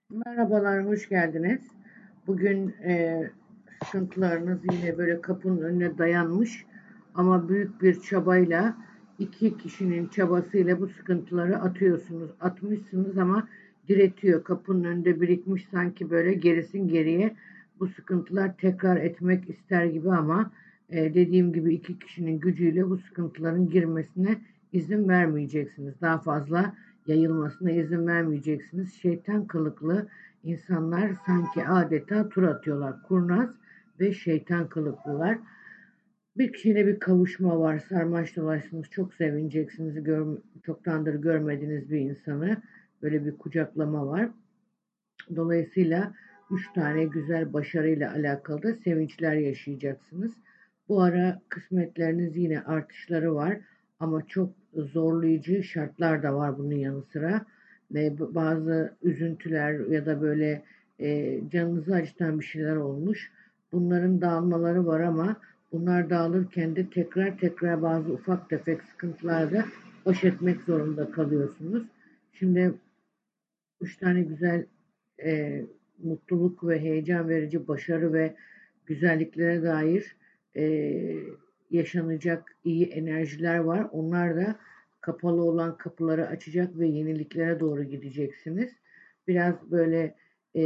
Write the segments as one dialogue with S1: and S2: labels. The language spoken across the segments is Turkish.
S1: Merhabalar, hoş geldiniz. Bugün sıkıntılarınız yine böyle kapının önüne dayanmış ama büyük bir çabayla iki kişinin çabasıyla bu sıkıntıları atıyorsunuz. Atmışsınız ama diretiyor. Kapının önünde birikmiş sanki böyle gerisin geriye bu sıkıntılar tekrar etmek ister gibi ama dediğim gibi iki kişinin gücüyle bu sıkıntıların girmesine izin vermeyeceksiniz. Daha fazla yayılmasına izin vermeyeceksiniz. Şeytan kılıklı insanlar sanki adeta tur atıyorlar. Kurnaz ve şeytan kılıklılar. Bir kişiyle bir kavuşma var. Sarmaş dolaştınız. Çok sevineceksiniz. Çoktandır görmediğiniz bir insanı. Böyle bir kucaklama var. Dolayısıyla 3 tane güzel başarıyla alakalı da sevinçler yaşayacaksınız. Bu ara kısmetleriniz yine artışları var ama çok zorlayıcı şartlar da var bunun yanı sıra. Ve bazı üzüntüler ya da böyle canınızı acıtan bir şeyler olmuş. Bunların dağılmaları var ama bunlar dağılırken de tekrar tekrar bazı ufak tefek sıkıntılarla baş etmek zorunda kalıyorsunuz. Şimdi 3 tane güzel e, mutluluk ve heyecan verici başarı ve güzelliklere dair e, yaşanacak iyi enerjiler var. Onlar da kapalı olan kapıları açacak ve yeniliklere doğru gideceksiniz. Biraz böyle e,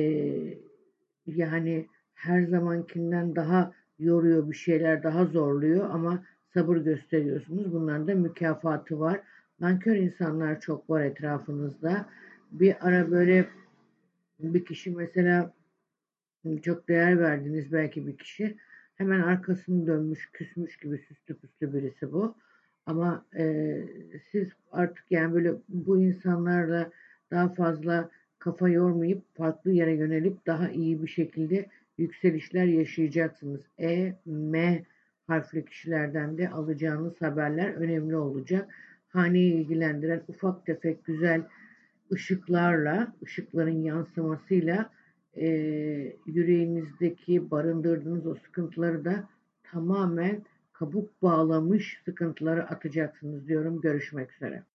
S1: yani her zamankinden daha yoruyor bir şeyler, daha zorluyor ama sabır gösteriyorsunuz. Bunların da mükafatı var. Nankör insanlar çok var etrafınızda. Bir ara böyle bir kişi mesela çok değer verdiğiniz belki bir kişi hemen arkasını dönmüş, küsmüş gibi süslü püslü birisi bu. Ama siz artık yani böyle bu insanlarla daha fazla kafa yormayıp farklı yere yönelip daha iyi bir şekilde yükselişler yaşayacaksınız. M harfli kişilerden de alacağınız haberler önemli olacak. Haneyi ilgilendiren ufak tefek güzel ışıklarla, ışıkların yansımasıyla yüreğinizdeki barındırdığınız o sıkıntıları da tamamen kabuk bağlamış sıkıntıları atacaksınız diyorum. Görüşmek üzere.